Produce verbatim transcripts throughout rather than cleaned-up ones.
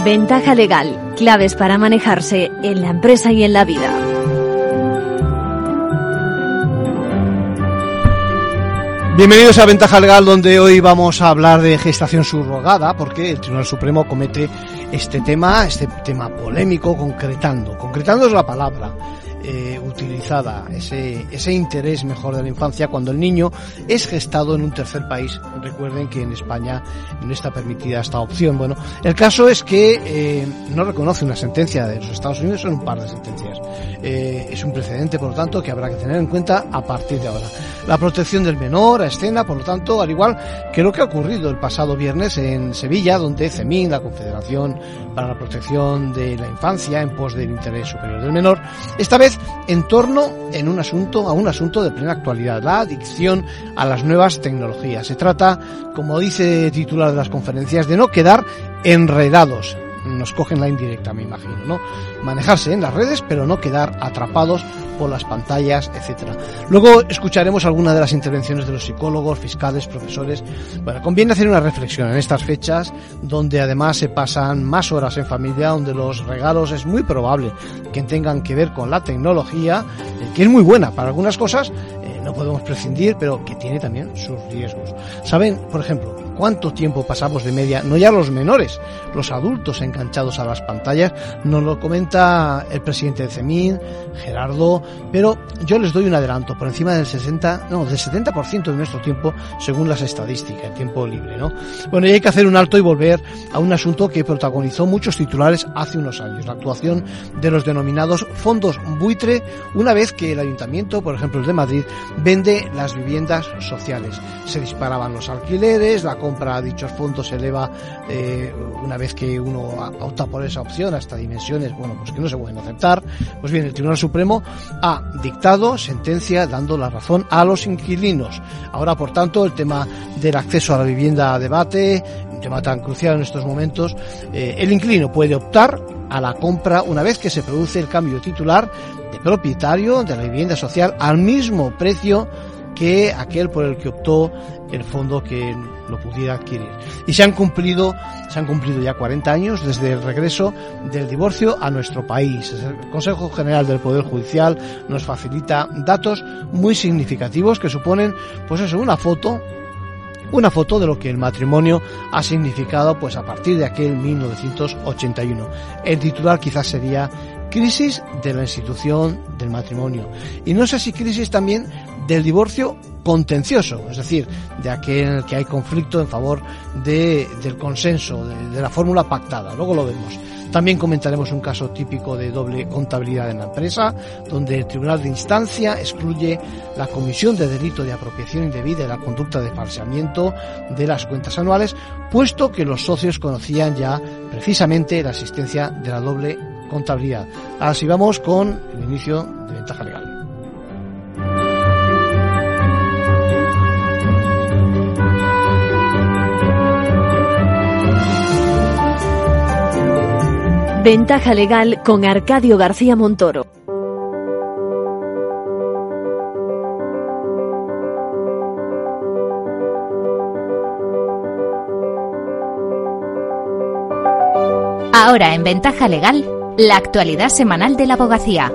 Ventaja legal, claves para manejarse en la empresa y en la vida. Bienvenidos a Ventaja Legal, donde hoy vamos a hablar de gestación subrogada, porque el Tribunal Supremo comete este tema, este tema polémico, concretando. Concretando es la palabra eh, utilizada, ese, ese interés mejor de la infancia cuando el niño es gestado en un tercer país. Recuerden que en España no está permitida esta opción. Bueno, el caso es que eh, no reconoce una sentencia de los Estados Unidos, son un par de sentencias. Eh, es un precedente, por lo tanto, que habrá que tener en cuenta a partir de ahora. La protección del menor a escena, por lo tanto, al igual que lo que ha ocurrido el pasado viernes en Sevilla, donde CEMIN, la Confederación para la Protección de la Infancia, en pos del interés superior del menor, esta vez en torno en un asunto, a un asunto de plena actualidad, la adicción a las nuevas tecnologías. Se trata, como dice el titular de las conferencias, de no quedar enredados. Nos cogen la indirecta, me imagino, ¿no? Manejarse en las redes, pero no quedar atrapados por las pantallas, etcétera. Luego escucharemos algunas de las intervenciones de los psicólogos, fiscales, profesores. Bueno, conviene hacer una reflexión en estas fechas, donde además se pasan más horas en familia, donde los regalos es muy probable que tengan que ver con la tecnología, eh, que es muy buena para algunas cosas, eh, no podemos prescindir, pero que tiene también sus riesgos. ¿Saben, por ejemplo, cuánto tiempo pasamos de media, no ya los menores, los adultos enganchados a las pantallas? Nos lo comenta el presidente de CEMIN, Gerardo, pero yo les doy un adelanto, por encima del sesenta, no, del setenta por ciento de nuestro tiempo, según las estadísticas, el tiempo libre, ¿no? Bueno, y hay que hacer un alto y volver a un asunto que protagonizó muchos titulares hace unos años, la actuación de los denominados fondos buitre, una vez que el ayuntamiento, por ejemplo el de Madrid, vende las viviendas sociales. Se disparaban los alquileres, la compra a dichos fondos se eleva eh, una vez que uno opta por esa opción hasta dimensiones, bueno, pues que no se pueden aceptar. Pues bien, el Tribunal Supremo ha dictado sentencia dando la razón a los inquilinos. Ahora, por tanto, el tema del acceso a la vivienda a debate, un tema tan crucial en estos momentos. Eh, el inquilino puede optar a la compra una vez que se produce el cambio titular de propietario de la vivienda social al mismo precio que aquel por el que optó el fondo que lo pudiera adquirir. Y se han cumplido, se han cumplido ya cuarenta años desde el regreso del divorcio a nuestro país. El Consejo General del Poder Judicial nos facilita datos muy significativos que suponen, pues eso, una foto, una foto de lo que el matrimonio ha significado, pues a partir de aquel mil novecientos ochenta y uno. El titular quizás sería crisis de la institución del matrimonio. Y no sé si crisis también del divorcio contencioso, es decir, de aquel que hay conflicto en favor de, del consenso, de, de la fórmula pactada. Luego lo vemos. También comentaremos un caso típico de doble contabilidad en la empresa, donde el Tribunal de Instancia excluye la comisión de delito de apropiación indebida y la conducta de falseamiento de las cuentas anuales, puesto que los socios conocían ya precisamente la existencia de la doble contabilidad. Así vamos con el inicio de Ventaja Legal. Ventaja Legal con Arcadio García Montoro. Ahora en Ventaja Legal, la actualidad semanal de la abogacía.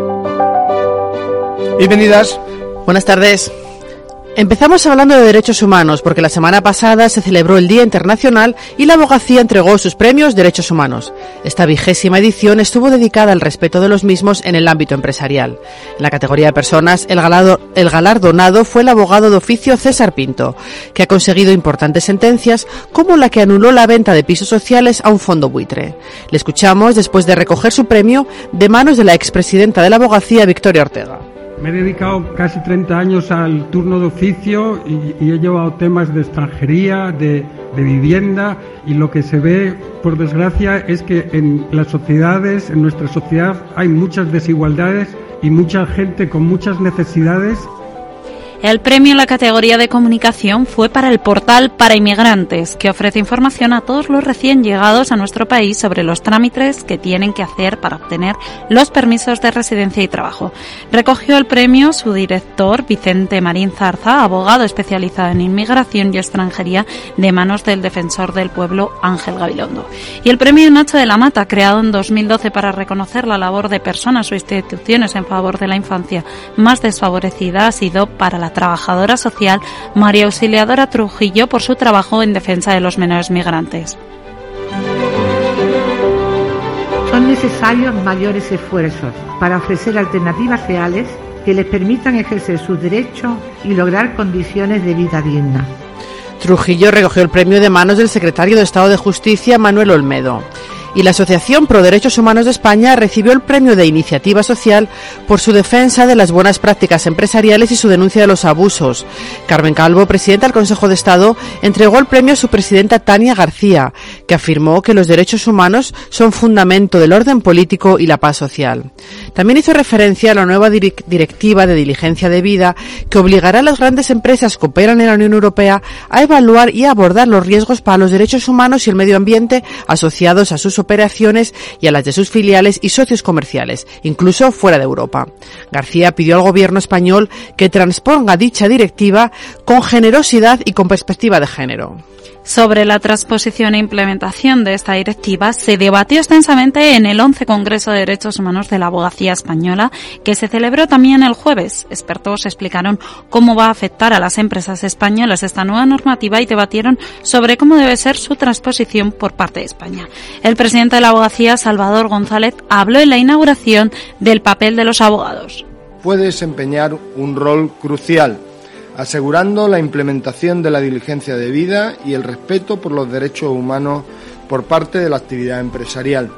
Bienvenidas. Buenas tardes. Empezamos hablando de derechos humanos porque la semana pasada se celebró el Día Internacional y la abogacía entregó sus premios Derechos Humanos. Esta vigésima edición estuvo dedicada al respeto de los mismos en el ámbito empresarial. En la categoría de personas, el, galado, el galardonado fue el abogado de oficio César Pinto, que ha conseguido importantes sentencias como la que anuló la venta de pisos sociales a un fondo buitre. Le escuchamos después de recoger su premio de manos de la expresidenta de la abogacía, Victoria Ortega. Me he dedicado casi treinta años al turno de oficio y, y he llevado temas de extranjería, de, de vivienda, y lo que se ve, por desgracia, es que en las sociedades, en nuestra sociedad, hay muchas desigualdades y mucha gente con muchas necesidades. El premio en la categoría de comunicación fue para el portal Para Inmigrantes, que ofrece información a todos los recién llegados a nuestro país sobre los trámites que tienen que hacer para obtener los permisos de residencia y trabajo. Recogió el premio su director, Vicente Marín Zarza, abogado especializado en inmigración y extranjería, de manos del defensor del pueblo, Ángel Gabilondo. Y el premio Nacho de la Mata, creado en dos mil doce para reconocer la labor de personas o instituciones en favor de la infancia más desfavorecida, ha sido para la trabajadora social María Auxiliadora Trujillo por su trabajo en defensa de los menores migrantes. Son necesarios mayores esfuerzos para ofrecer alternativas reales que les permitan ejercer sus derechos y lograr condiciones de vida dignas. Trujillo recogió el premio de manos del secretario de Estado de Justicia, Manuel Olmedo. Y la Asociación Pro Derechos Humanos de España recibió el premio de Iniciativa Social por su defensa de las buenas prácticas empresariales y su denuncia de los abusos. Carmen Calvo, presidenta del Consejo de Estado, entregó el premio a su presidenta Tania García, que afirmó que los derechos humanos son fundamento del orden político y la paz social. También hizo referencia a la nueva directiva de diligencia debida que obligará a las grandes empresas que operan en la Unión Europea a evaluar y a abordar los riesgos para los derechos humanos y el medio ambiente asociados a sus operaciones y a las de sus filiales y socios comerciales, incluso fuera de Europa. García pidió al gobierno español que transponga dicha directiva con generosidad y con perspectiva de género. Sobre la transposición e implementación de esta directiva se debatió extensamente en el once Congreso de Derechos Humanos de la Abogacía Española, que se celebró también el jueves. Expertos explicaron cómo va a afectar a las empresas españolas esta nueva normativa y debatieron sobre cómo debe ser su transposición por parte de España. El presidente de la Abogacía, Salvador González, habló en la inauguración del papel de los abogados. Puede desempeñar un rol crucial, asegurando la implementación de la diligencia debida y el respeto por los derechos humanos por parte de la actividad empresarial.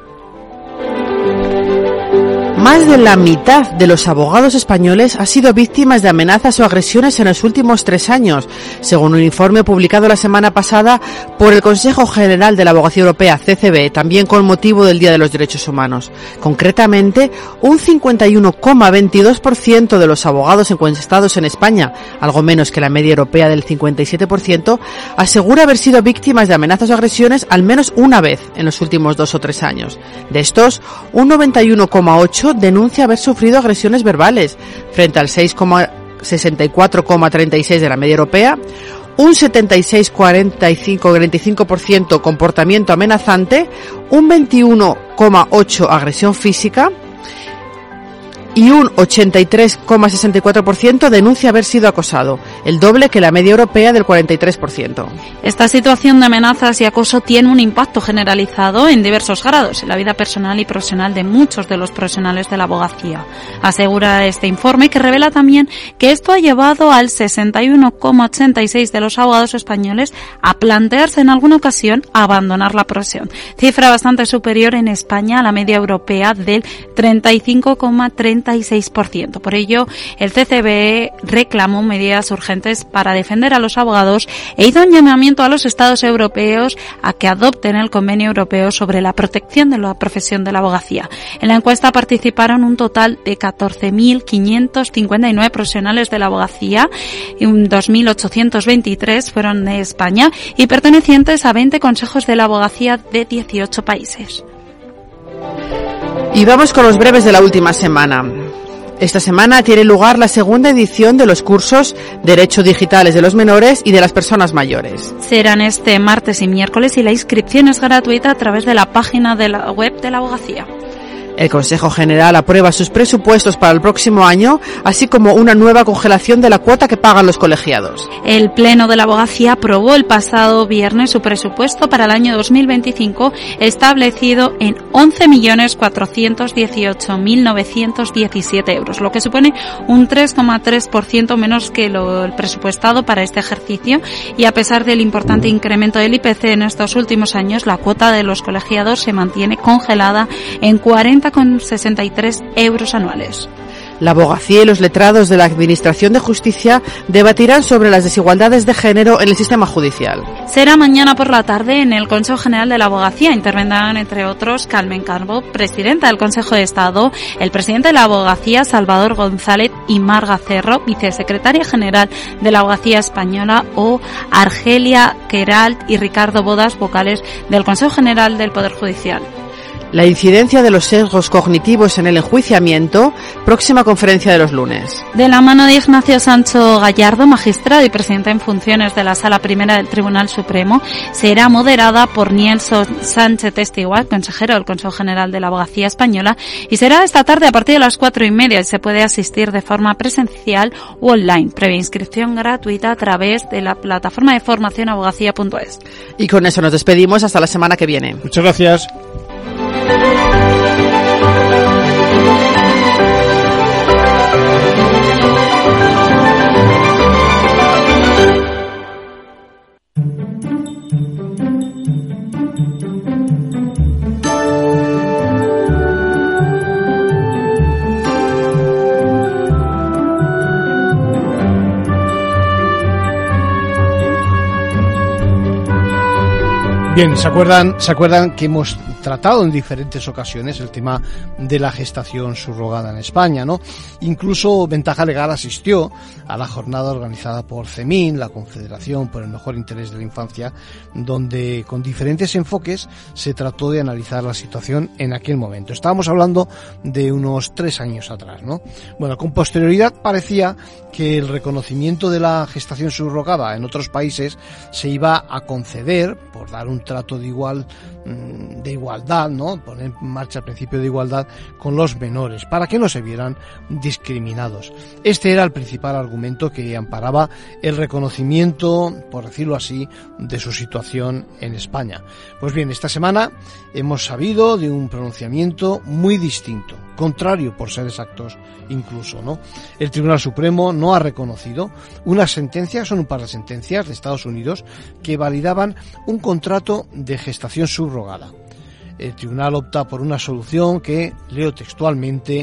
Más de la mitad de los abogados españoles ha sido víctimas de amenazas o agresiones en los últimos tres años, según un informe publicado la semana pasada por el Consejo General de la Abogacía Europea, C C B, también con motivo del Día de los Derechos Humanos. Concretamente, un cincuenta y uno coma veintidós por ciento de los abogados encuestados en España, algo menos que la media europea del cincuenta y siete por ciento, asegura haber sido víctimas de amenazas o agresiones al menos una vez en los últimos dos o tres años. De estos, un noventa y uno coma ocho por ciento denuncia haber sufrido agresiones verbales, frente al seis coma sesenta y cuatro coma treinta y seis de la media europea, un setenta y seis coma cuarenta y cinco por ciento comportamiento amenazante, un veintiuno coma ocho por ciento agresión física y un ochenta y tres coma sesenta y cuatro por ciento denuncia haber sido acosado, el doble que la media europea del cuarenta y tres por ciento. Esta situación de amenazas y acoso tiene un impacto generalizado en diversos grados en la vida personal y profesional de muchos de los profesionales de la abogacía. Asegura este informe, que revela también que esto ha llevado al sesenta y uno coma ochenta y seis por ciento de los abogados españoles a plantearse en alguna ocasión abandonar la profesión, cifra bastante superior en España a la media europea del treinta y cinco coma treinta y seis por ciento. Por ello, el C C B reclamó medidas urgentes para defender a los abogados e hizo un llamamiento a los Estados europeos a que adopten el Convenio Europeo sobre la protección de la profesión de la abogacía. En la encuesta participaron un total de catorce mil quinientos cincuenta y nueve profesionales de la abogacía y dos mil ochocientos veintitrés fueron de España y pertenecientes a veinte consejos de la abogacía de dieciocho países. Y vamos con los breves de la última semana. Esta semana tiene lugar la segunda edición de los cursos Derecho Digitales de los Menores y de las Personas Mayores. Serán este martes y miércoles y la inscripción es gratuita a través de la página de la web de la abogacía. El Consejo General aprueba sus presupuestos para el próximo año, así como una nueva congelación de la cuota que pagan los colegiados. El Pleno de la Abogacía aprobó el pasado viernes su presupuesto para el año dos mil veinticinco, establecido en once millones cuatrocientos dieciocho mil novecientos diecisiete euros, lo que supone un tres coma tres por ciento menos que lo, el presupuestado para este ejercicio, y a pesar del importante incremento del I P C en estos últimos años, la cuota de los colegiados se mantiene congelada en cuarenta coma sesenta y tres euros anuales. La abogacía y los letrados de la Administración de Justicia debatirán sobre las desigualdades de género en el sistema judicial. Será mañana por la tarde en el Consejo General de la Abogacía. Intervendrán, entre otros, Carmen Calvo, presidenta del Consejo de Estado, el presidente de la Abogacía, Salvador González, y Marga Cerro, vicesecretaria general de la Abogacía Española, o Argelia Queralt y Ricardo Bodas, vocales del Consejo General del Poder Judicial. La incidencia de los sesgos cognitivos en el enjuiciamiento, próxima conferencia de los lunes. De la mano de Ignacio Sancho Gallardo, magistrado y presidente en funciones de la Sala Primera del Tribunal Supremo, será moderada por Nielson Sánchez Testigual, consejero del Consejo General de la Abogacía Española, y será esta tarde a partir de las cuatro y media y se puede asistir de forma presencial u online, previa inscripción gratuita a través de la plataforma de formación abogacía punto es. Y con eso nos despedimos hasta la semana que viene. Muchas gracias. Bien, ¿se acuerdan, ¿se acuerdan que hemos tratado en diferentes ocasiones el tema de la gestación subrogada en España, ¿no? Incluso Ventaja Legal asistió a la jornada organizada por CEMIN, la Confederación por el Mejor Interés de la Infancia, donde con diferentes enfoques se trató de analizar la situación en aquel momento. Estábamos hablando de unos tres años atrás, ¿no? Bueno, con posterioridad parecía que el reconocimiento de la gestación subrogada en otros países se iba a conceder por dar un trato de igual de igualdad, ¿no? Poner en marcha el principio de igualdad con los menores, para que no se vieran discriminados. Este era el principal argumento que amparaba el reconocimiento, por decirlo así, de su situación en España. Pues bien, esta semana hemos sabido de un pronunciamiento muy distinto, contrario por ser exactos incluso, ¿no? El Tribunal Supremo no ha reconocido unas sentencias, son un par de sentencias de Estados Unidos que validaban un contrato de gestación subrogada. El tribunal opta por una solución que, leo textualmente,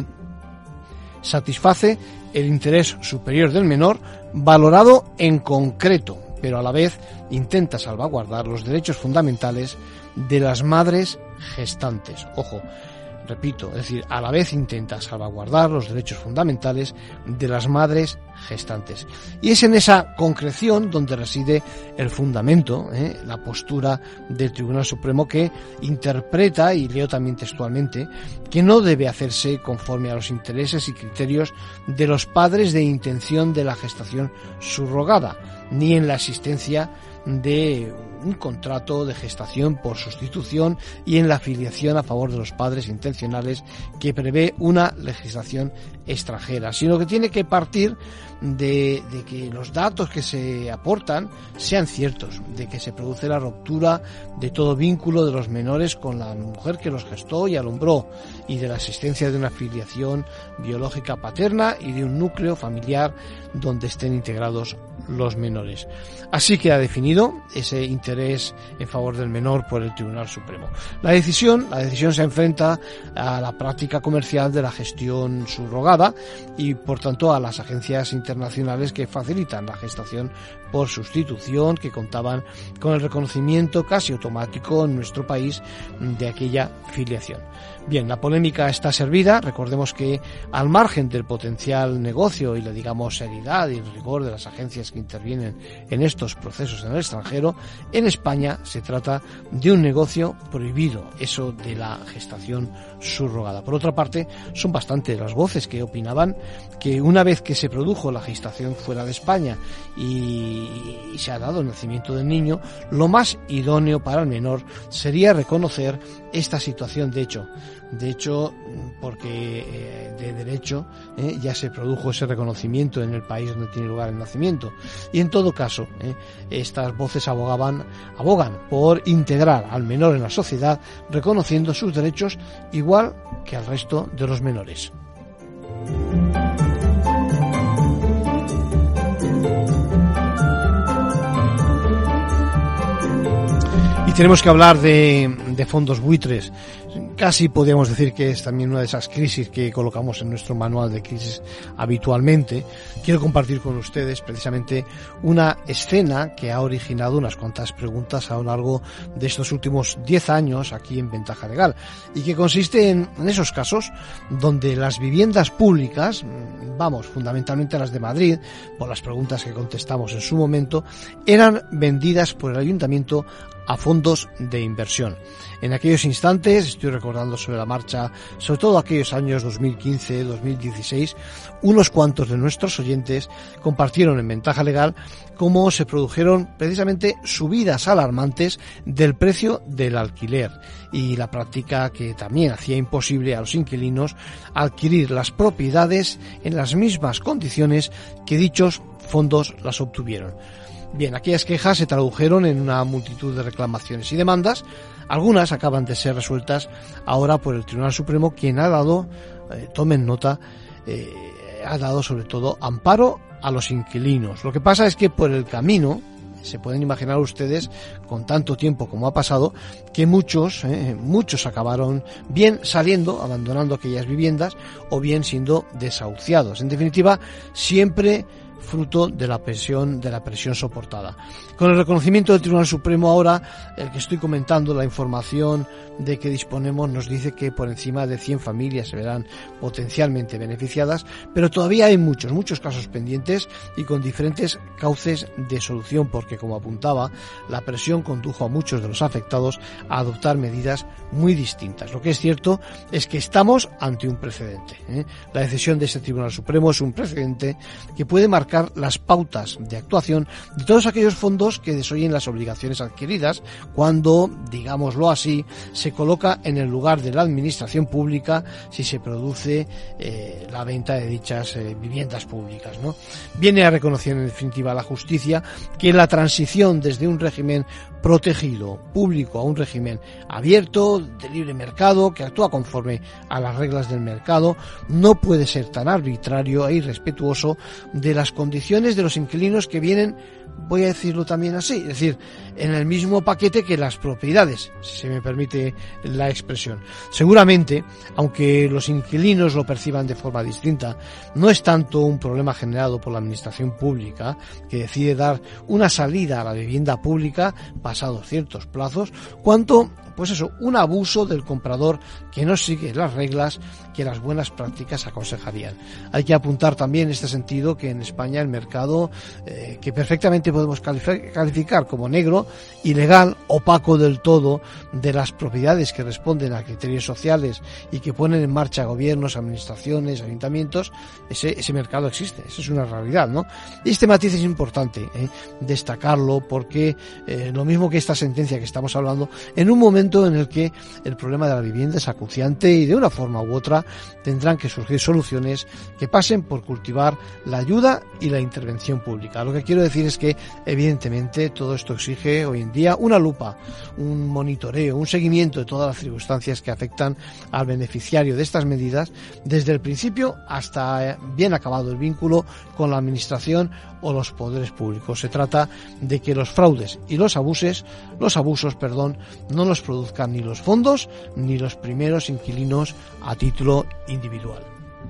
satisface el interés superior del menor valorado en concreto, pero a la vez intenta salvaguardar los derechos fundamentales de las madres gestantes. Ojo, repito, es decir, a la vez intenta salvaguardar los derechos fundamentales de las madres gestantes. Y es en esa concreción donde reside el fundamento, ¿eh? la postura del Tribunal Supremo, que interpreta, y leo también textualmente, que no debe hacerse conforme a los intereses y criterios de los padres de intención de la gestación subrogada, ni en la existencia de un contrato de gestación por sustitución y en la filiación a favor de los padres intencionales que prevé una legislación extranjera, sino que tiene que partir de, de que los datos que se aportan sean ciertos, de que se produce la ruptura de todo vínculo de los menores con la mujer que los gestó y alumbró, y de la existencia de una filiación biológica paterna y de un núcleo familiar donde estén integrados los menores. Así queda definido ese interés en favor del menor por el Tribunal Supremo. La decisión, la decisión se enfrenta a la práctica comercial de la gestión subrogada y, por tanto, a las agencias internacionales que facilitan la gestación por sustitución, que contaban con el reconocimiento casi automático en nuestro país de aquella filiación. Bien, la polémica está servida. Recordemos que, al margen del potencial negocio y la, digamos, seriedad y el rigor de las agencias que intervienen en estos procesos en el extranjero, en España se trata de un negocio prohibido, eso de la gestación subrogada. Por otra parte, son bastantes las voces que opinaban que una vez que se produjo la gestación fuera de España y, y se ha dado el nacimiento del niño, lo más idóneo para el menor sería reconocer esta situación de hecho. De hecho, porque eh, de derecho eh, ya se produjo ese reconocimiento en el país donde tiene lugar el nacimiento. Y en todo caso, eh, estas voces abogaban, abogan por integrar al menor en la sociedad, reconociendo sus derechos igual que al resto de los menores. tenemos que hablar de, de fondos buitres. Casi podríamos decir que es también una de esas crisis que colocamos en nuestro manual de crisis habitualmente. Quiero compartir con ustedes precisamente una escena que ha originado unas cuantas preguntas a lo largo de estos últimos diez años aquí en Ventaja Legal, y que consiste en, en esos casos donde las viviendas públicas, vamos, fundamentalmente las de Madrid, por las preguntas que contestamos en su momento, eran vendidas por el ayuntamiento a fondos de inversión. En aquellos instantes, estoy recordando sobre la marcha, sobre todo aquellos años dos mil quince, dos mil dieciséis, unos cuantos de nuestros oyentes compartieron en Ventaja Legal cómo se produjeron precisamente subidas alarmantes del precio del alquiler y la práctica que también hacía imposible a los inquilinos adquirir las propiedades en las mismas condiciones que dichos fondos las obtuvieron. Bien, aquellas quejas se tradujeron en una multitud de reclamaciones y demandas. Algunas acaban de ser resueltas ahora por el Tribunal Supremo, quien ha dado, eh, tomen nota, eh, ha dado sobre todo amparo a los inquilinos. Lo que pasa es que por el camino, se pueden imaginar ustedes, con tanto tiempo como ha pasado, que muchos, eh, muchos acabaron bien saliendo, abandonando aquellas viviendas, o bien siendo desahuciados. En definitiva, siempre fruto de la presión, de la presión soportada. Con el reconocimiento del Tribunal Supremo ahora, el que estoy comentando, la información de que disponemos nos dice que por encima de cien familias se verán potencialmente beneficiadas, pero todavía hay muchos, muchos casos pendientes y con diferentes cauces de solución, porque como apuntaba, la presión condujo a muchos de los afectados a adoptar medidas muy distintas. Lo que es cierto es que estamos ante un precedente, ¿eh? La decisión de este Tribunal Supremo es un precedente que puede marcar las pautas de actuación de todos aquellos fondos que desoyen las obligaciones adquiridas cuando, digámoslo así, se coloca en el lugar de la administración pública si se produce eh, la venta de dichas eh, viviendas públicas, ¿no? Viene a reconocer en definitiva la justicia que la transición desde un régimen protegido público a un régimen abierto de libre mercado que actúa conforme a las reglas del mercado no puede ser tan arbitrario e irrespetuoso de las condiciones de los inquilinos que vienen, voy a decirlo también así, es decir, en el mismo paquete que las propiedades, si se me permite la expresión. Seguramente, aunque los inquilinos lo perciban de forma distinta, no es tanto un problema generado por la administración pública que decide dar una salida a la vivienda pública pasados ciertos plazos, cuanto, pues eso, un abuso del comprador que no sigue las reglas que las buenas prácticas aconsejarían. Hay que apuntar también en este sentido que en España el mercado, eh, que perfectamente podemos calificar como negro, ilegal, opaco del todo, de las propiedades que responden a criterios sociales y que ponen en marcha gobiernos, administraciones, ayuntamientos, ese, ese mercado existe, eso es una realidad, ¿no? Y este matiz es importante eh, destacarlo porque eh, lo mismo que esta sentencia que estamos hablando, en un momento en el que el problema de la vivienda es acuciante y de una forma u otra tendrán que surgir soluciones que pasen por cultivar la ayuda y la intervención pública. Lo que quiero decir es que evidentemente todo esto exige hoy en día una lupa, un monitoreo, un seguimiento de todas las circunstancias que afectan al beneficiario de estas medidas desde el principio hasta bien acabado el vínculo con la administración o los poderes públicos. Se trata de que los fraudes y los abusos, los abusos, perdón, no los produzcan ni los fondos ni los primeros inquilinos a título individual.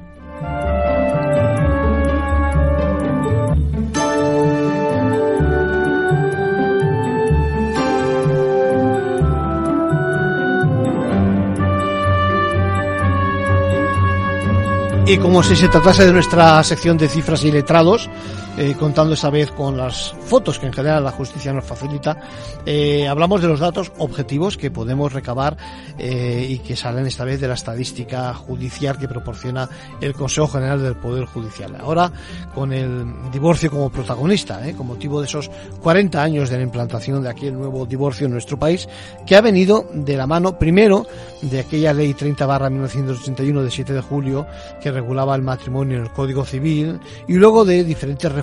Y como si se tratase de nuestra sección de cifras y letrados, eh, contando esta vez con las fotos que en general la justicia nos facilita, eh, hablamos de los datos objetivos que podemos recabar eh, y que salen esta vez de la estadística judicial que proporciona el Consejo General del Poder Judicial. Ahora, con el divorcio como protagonista, eh, con motivo de esos cuarenta años de la implantación de aquel nuevo divorcio en nuestro país, que ha venido de la mano, primero, de aquella ley treinta barra mil novecientos ochenta y uno de siete de julio, que regulaba el matrimonio en el Código Civil, y luego de diferentes reformas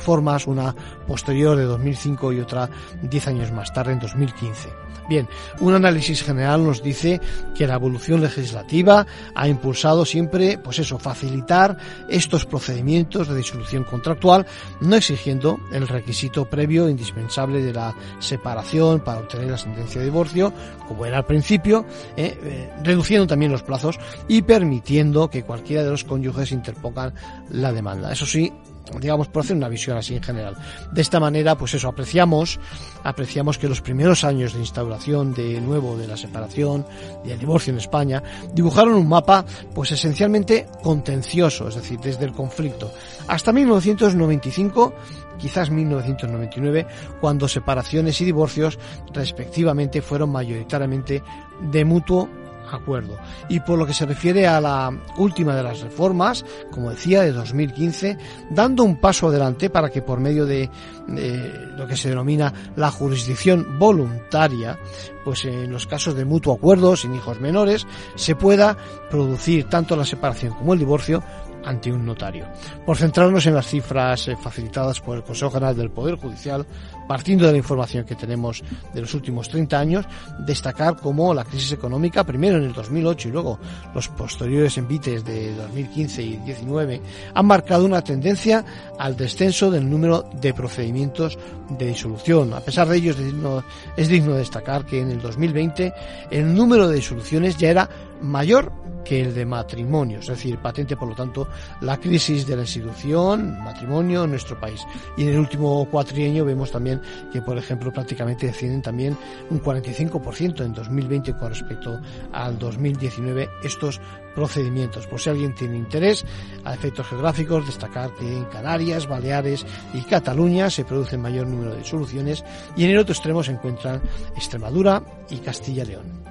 reformas, una posterior de dos mil cinco y otra diez años más tarde, en dos mil quince. Bien, un análisis general nos dice que la evolución legislativa ha impulsado siempre, pues eso, facilitar estos procedimientos de disolución contractual, no exigiendo el requisito previo indispensable de la separación para obtener la sentencia de divorcio, como era al principio, eh, eh, reduciendo también los plazos y permitiendo que cualquiera de los cónyuges interpongan la demanda. Eso sí, digamos, por hacer una visión así en general. De esta manera, pues eso, apreciamos, apreciamos que los primeros años de instauración de nuevo de la separación y el divorcio en España dibujaron un mapa, pues esencialmente contencioso, es decir, desde el conflicto hasta mil novecientos noventa y cinco, quizás mil novecientos noventa y nueve, cuando separaciones y divorcios respectivamente fueron mayoritariamente de mutuo acuerdo. Y por lo que se refiere a la última de las reformas, como decía, de dos mil quince, dando un paso adelante para que por medio de, de lo que se denomina la jurisdicción voluntaria, pues en los casos de mutuo acuerdo sin hijos menores, se pueda producir tanto la separación como el divorcio ante un notario. Por centrarnos en las cifras eh, facilitadas por el Consejo General del Poder Judicial, partiendo de la información que tenemos de los últimos treinta años, destacar cómo la crisis económica, primero en el dos mil ocho y luego los posteriores envites de dos mil quince y diecinueve, han marcado una tendencia al descenso del número de procedimientos de disolución. A pesar de ello, es digno, es digno de destacar que en el dos mil veinte el número de disoluciones ya era mayor que el de matrimonio, es decir, patente por lo tanto la crisis de la institución matrimonio en nuestro país. Y en el último cuatrienio vemos también que, por ejemplo, prácticamente descienden también un cuarenta y cinco por ciento en dos mil veinte con respecto al dos mil diecinueve estos procedimientos. Por si alguien tiene interés, a efectos geográficos, destacar que en Canarias, Baleares y Cataluña se produce mayor número de disoluciones, y en el otro extremo se encuentran Extremadura y Castilla y León.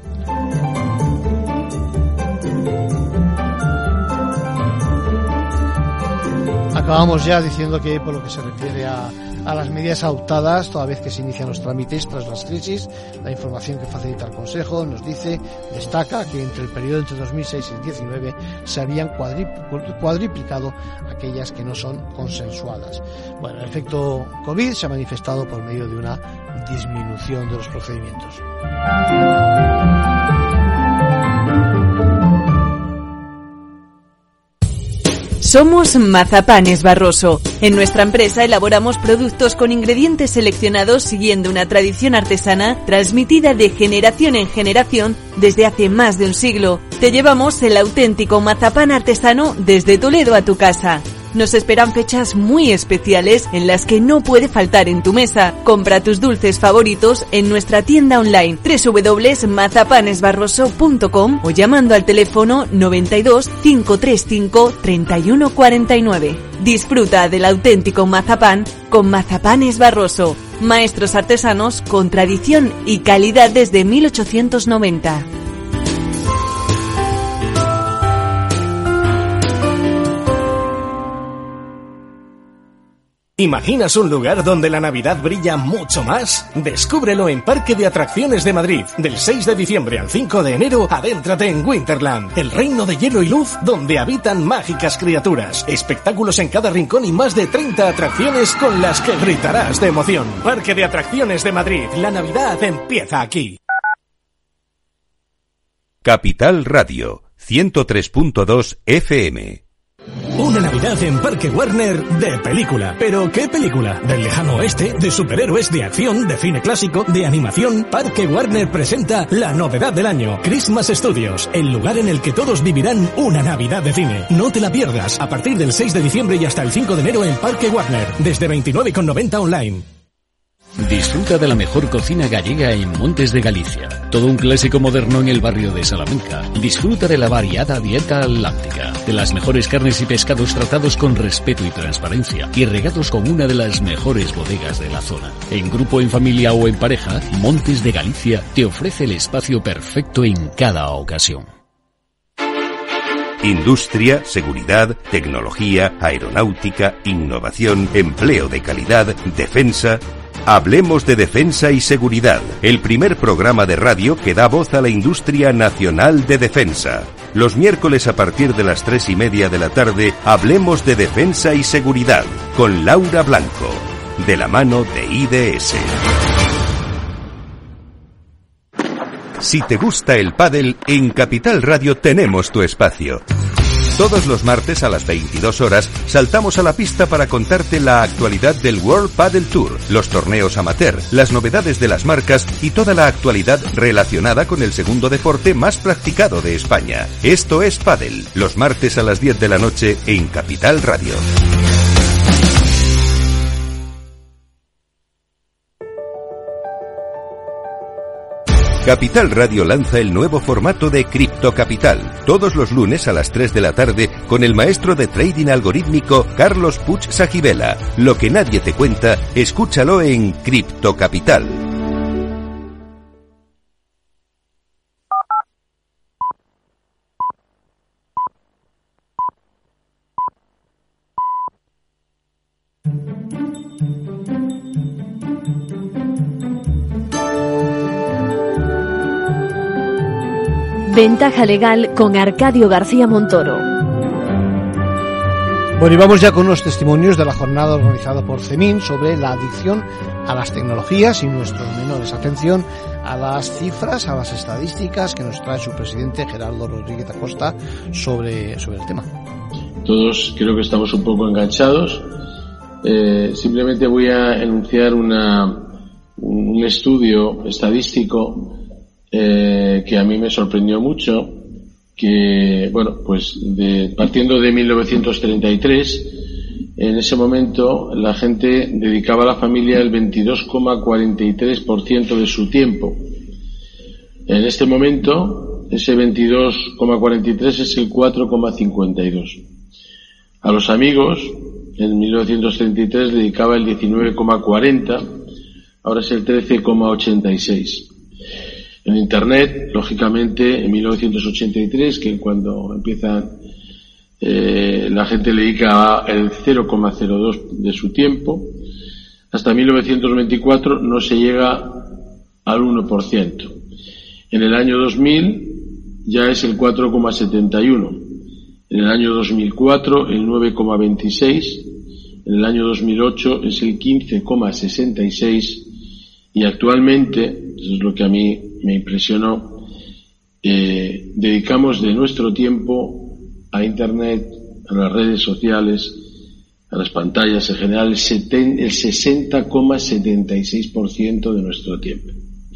Acabamos ya diciendo que, por lo que se refiere a, a las medidas adoptadas toda vez que se inician los trámites tras las crisis, la información que facilita el Consejo nos dice, destaca que entre el periodo entre dos mil seis y dos mil diecinueve se habían cuadri- cuadriplicado aquellas que no son consensuadas. Bueno, el efecto COVID se ha manifestado por medio de una disminución de los procedimientos. Somos Mazapanes Barroso. En nuestra empresa elaboramos productos con ingredientes seleccionados siguiendo una tradición artesana transmitida de generación en generación desde hace más de un siglo. Te llevamos el auténtico mazapán artesano desde Toledo a tu casa. Nos esperan fechas muy especiales en las que no puede faltar en tu mesa. Compra tus dulces favoritos en nuestra tienda online doble u doble u doble u punto mazapanes barroso punto com o llamando al teléfono noventa y dos, cinco treinta y cinco, treinta y uno cuarenta y nueve. Disfruta del auténtico mazapán con Mazapanes Barroso. Maestros artesanos con tradición y calidad desde mil ochocientos noventa. ¿Imaginas un lugar donde la Navidad brilla mucho más? Descúbrelo en Parque de Atracciones de Madrid. Del seis de diciembre al cinco de enero, adéntrate en Winterland, el reino de hielo y luz donde habitan mágicas criaturas. Espectáculos en cada rincón y más de treinta atracciones con las que gritarás de emoción. Parque de Atracciones de Madrid. La Navidad empieza aquí. Capital Radio, ciento tres punto dos F M. Una Navidad en Parque Warner de película. ¿Pero qué película? Del lejano oeste, de superhéroes, de acción, de cine clásico, de animación. Parque Warner presenta la novedad del año, Christmas Studios, el lugar en el que todos vivirán una Navidad de cine. No te la pierdas, a partir del seis de diciembre y hasta el cinco de enero en Parque Warner, desde veintinueve con noventa online. Disfruta de la mejor cocina gallega en Montes de Galicia. Todo un clásico moderno en el barrio de Salamanca. Disfruta de la variada dieta atlántica, de las mejores carnes y pescados tratados con respeto y transparencia y regados con una de las mejores bodegas de la zona. En grupo, en familia o en pareja, Montes de Galicia te ofrece el espacio perfecto en cada ocasión. Industria, seguridad, tecnología, aeronáutica, innovación, empleo de calidad, defensa. Hablemos de Defensa y Seguridad, el primer programa de radio que da voz a la industria nacional de defensa. Los miércoles a partir de las tres y media de la tarde, Hablemos de Defensa y Seguridad, con Laura Blanco, de la mano de I D S. Si te gusta el pádel, en Capital Radio tenemos tu espacio. Todos los martes a las veintidós horas saltamos a la pista para contarte la actualidad del World Padel Tour, los torneos amateur, las novedades de las marcas y toda la actualidad relacionada con el segundo deporte más practicado de España. Esto es Padel, los martes a las diez de la noche en Capital Radio. Capital Radio lanza el nuevo formato de Cripto Capital, todos los lunes a las tres de la tarde con el maestro de trading algorítmico Carlos Puig Sajibela. Lo que nadie te cuenta, escúchalo en Cripto Capital. Ventaja Legal con Arcadio García Montoro. Bueno, y vamos ya con los testimonios de la jornada organizada por CEMIN sobre la adicción a las tecnologías y nuestros menores. Atención a las cifras, a las estadísticas que nos trae su presidente Gerardo Rodríguez Acosta sobre, sobre el tema. Todos creo que estamos un poco enganchados. Eh, simplemente voy a enunciar una, un estudio estadístico Eh, que a mí me sorprendió mucho, que, bueno, pues de, partiendo de mil novecientos treinta y tres, en ese momento la gente dedicaba a la familia el veintidós coma cuarenta y tres por ciento de su tiempo. En este momento, ese veintidós coma cuarenta y tres es el cuatro coma cincuenta y dos. A los amigos, en mil novecientos treinta y tres dedicaba el diecinueve coma cuarenta, ahora es el trece coma ochenta y seis. En Internet, lógicamente, en mil novecientos ochenta y tres, que cuando empieza eh, la gente le dedica el cero coma cero dos de su tiempo, hasta mil novecientos veinticuatro no se llega al uno por ciento. En el año dos mil ya es el cuatro coma setenta y uno. En el año dos mil cuatro el nueve coma veintiséis. En el año dos mil ocho es el quince coma sesenta y seis. Y actualmente, eso es lo que a mí me impresionó, eh, dedicamos de nuestro tiempo a Internet, a las redes sociales, a las pantallas en general, el, seten, el sesenta coma setenta y seis por ciento de nuestro tiempo.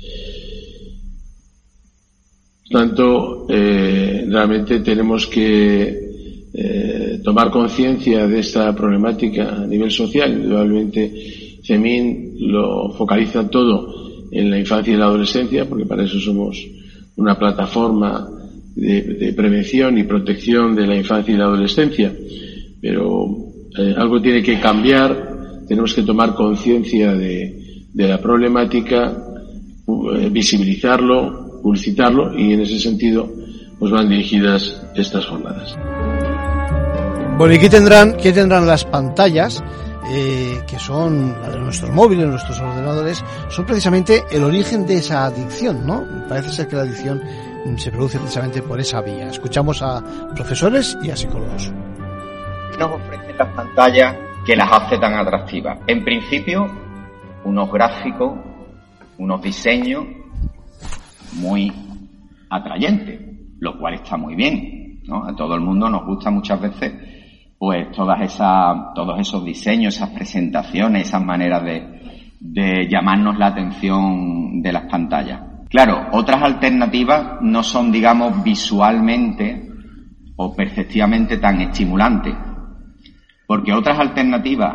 Por tanto, eh, realmente tenemos que eh, tomar conciencia de esta problemática a nivel social. Indudablemente, CEMIN lo focaliza todo en la infancia y la adolescencia, porque para eso somos una plataforma de, de prevención y protección de la infancia y la adolescencia. Pero eh, algo tiene que cambiar, tenemos que tomar conciencia de, de la problemática, eh, visibilizarlo, publicitarlo, y en ese sentido pues van dirigidas estas jornadas. Bueno, ¿y qué tendrán, qué tendrán las pantallas? Eh, que son la de nuestros móviles, nuestros ordenadores, son precisamente el origen de esa adicción, ¿no? Parece ser que la adicción se produce precisamente por esa vía. Escuchamos a profesores y a psicólogos. ¿Qué nos ofrecen las pantallas que las hace tan atractivas? En principio, unos gráficos, unos diseños muy atrayentes, lo cual está muy bien, ¿no? A todo el mundo nos gusta muchas veces pues todas esas, todos esos diseños, esas presentaciones, esas maneras de, de llamarnos la atención de las pantallas. Claro, otras alternativas no son, digamos, visualmente o perceptivamente tan estimulantes, porque otras alternativas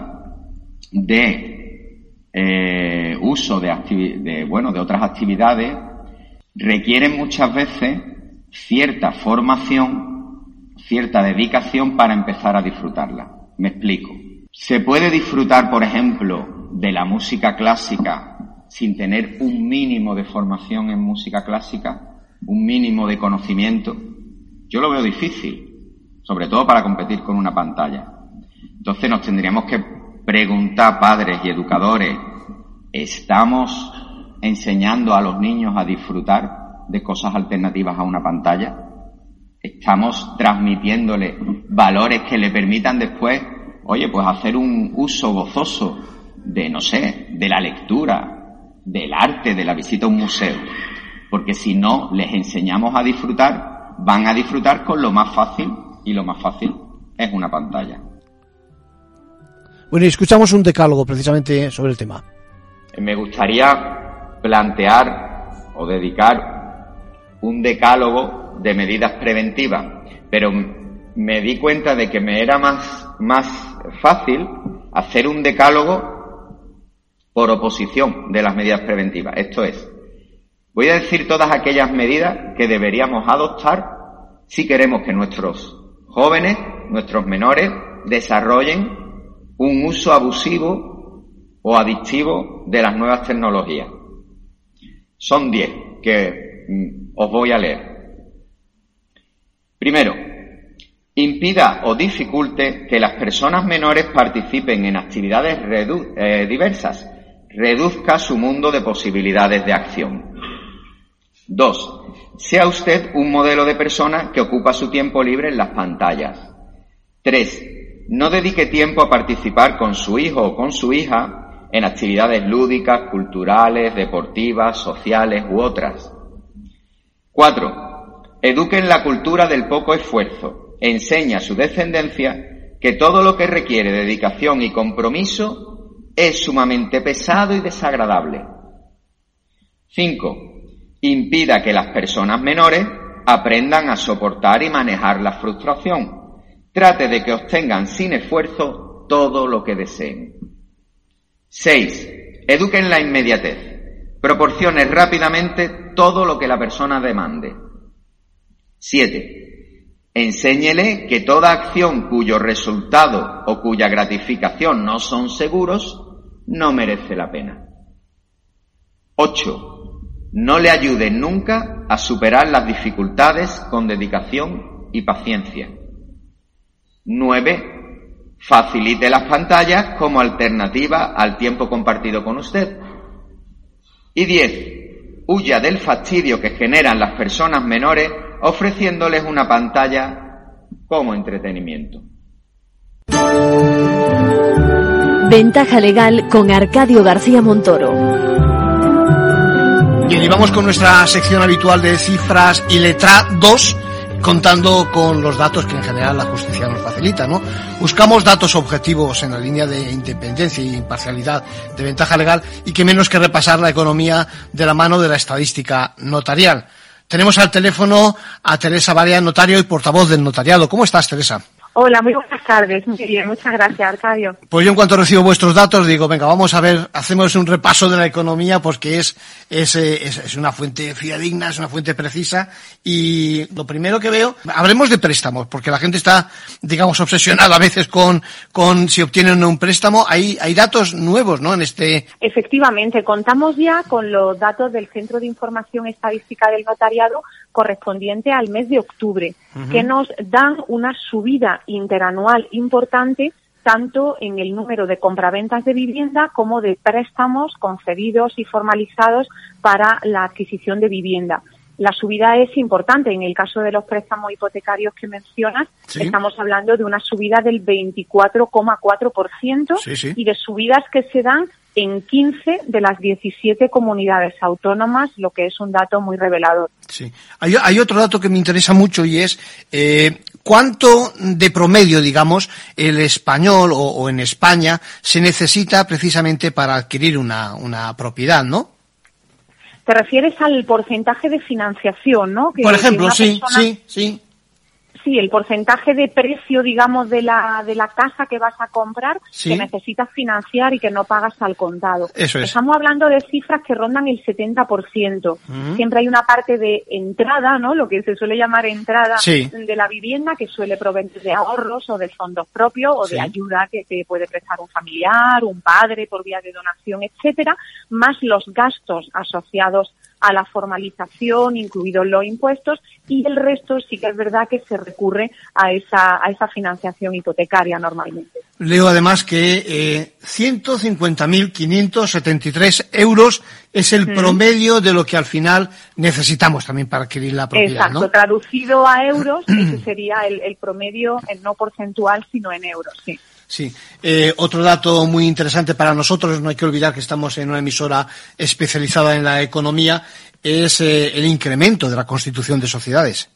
de eh, uso de, activi- de, bueno, de otras actividades requieren muchas veces cierta formación, cierta dedicación para empezar a disfrutarla. Me explico. Se puede disfrutar, por ejemplo, de la música clásica sin tener un mínimo de formación en música clásica, un mínimo de conocimiento. Yo lo veo difícil, sobre todo para competir con una pantalla. Entonces nos tendríamos que preguntar, padres y educadores, ¿Estamos enseñando a los niños a disfrutar de cosas alternativas a una pantalla? ¿Estamos transmitiéndole valores que le permitan después, oye, pues hacer un uso gozoso de, no sé, de la lectura, del arte, de la visita a un museo? Porque si no les enseñamos a disfrutar, van a disfrutar con lo más fácil, y lo más fácil es una pantalla. Bueno, y escuchamos un decálogo precisamente sobre el tema. Me gustaría plantear o dedicar un decálogo de medidas preventivas, pero me di cuenta de que me era más, más fácil hacer un decálogo por oposición de las medidas preventivas. Esto es, voy a decir todas aquellas medidas que deberíamos adoptar si queremos que nuestros jóvenes, nuestros menores, desarrollen un uso abusivo o adictivo de las nuevas tecnologías. Son diez que mm, os voy a leer. Primero, impida o dificulte que las personas menores participen en actividades redu- eh, diversas. Reduzca su mundo de posibilidades de acción. Dos, sea usted un modelo de persona que ocupa su tiempo libre en las pantallas. Tres, no dedique tiempo a participar con su hijo o con su hija en actividades lúdicas, culturales, deportivas, sociales u otras. Cuatro, eduque en la cultura del poco esfuerzo. Enseña a su descendencia que todo lo que requiere dedicación y compromiso es sumamente pesado y desagradable. Cinco, impida que las personas menores aprendan a soportar y manejar la frustración. Trate de que obtengan sin esfuerzo todo lo que deseen. Seis, eduque en la inmediatez. Proporcione rápidamente todo lo que la persona demande. Siete, enséñele que toda acción cuyo resultado o cuya gratificación no son seguros no merece la pena. Ocho, no le ayude nunca a superar las dificultades con dedicación y paciencia. Nueve, facilite las pantallas como alternativa al tiempo compartido con usted. Y diez, huya del fastidio que generan las personas menores ofreciéndoles una pantalla como entretenimiento. Ventaja legal con Arcadio García Montoro. Bien, y vamos con nuestra sección habitual de cifras y letra dos, contando con los datos que en general la justicia nos facilita, ¿no? Buscamos datos objetivos en la línea de independencia y imparcialidad de Ventaja Legal, y que menos que repasar la economía de la mano de la estadística notarial. Tenemos al teléfono a Teresa Barea, notario y portavoz del notariado. ¿Cómo estás, Teresa? Hola, muy buenas tardes. Muy bien, muchas gracias, Arcadio. Pues yo en cuanto recibo vuestros datos digo, venga, vamos a ver, hacemos un repaso de la economía porque es es, es, es una fuente fidedigna, es una fuente precisa, y lo primero que veo, hablemos de préstamos, porque la gente está, digamos, obsesionada a veces con con si obtienen un préstamo. Hay hay datos nuevos, ¿no? En este. Efectivamente, contamos ya con los datos del Centro de Información Estadística del Notariado correspondiente al mes de octubre, uh-huh, que nos dan una subida interanual importante tanto en el número de compraventas de vivienda como de préstamos concedidos y formalizados para la adquisición de vivienda. La subida es importante. En el caso de los préstamos hipotecarios que mencionas, sí, estamos hablando de una subida del veinticuatro coma cuatro por ciento, sí, sí, y de subidas que se dan en quince de las diecisiete comunidades autónomas, lo que es un dato muy revelador. Sí. Hay, hay otro dato que me interesa mucho y es eh, cuánto de promedio, digamos, el español o, o en España se necesita precisamente para adquirir una, una propiedad, ¿no? Te refieres al porcentaje de financiación, ¿no? Que, Por ejemplo, sí, persona... sí, sí. Sí, el porcentaje de precio, digamos, de la de la casa que vas a comprar, sí, que necesitas financiar y que no pagas al contado. Eso es. Estamos hablando de cifras que rondan el setenta por ciento. Uh-huh. Siempre hay una parte de entrada, ¿no? Lo que se suele llamar entrada, sí, de la vivienda, que suele provenir de ahorros o de fondos propios o, sí, de ayuda que te puede prestar un familiar, un padre por vía de donación, etcétera, más los gastos asociados a la formalización, incluidos los impuestos, y el resto sí que es verdad que se recurre a esa, a esa financiación hipotecaria normalmente. Leo además que eh, ciento cincuenta mil quinientos setenta y tres euros es el mm. promedio de lo que al final necesitamos también para adquirir la propiedad. Exacto, ¿no? Traducido a euros, ese sería el, el promedio, en no porcentual, sino en euros, sí. Sí. Eh, otro dato muy interesante para nosotros, no hay que olvidar que estamos en una emisora especializada en la economía, es eh, el incremento de la constitución de sociedades.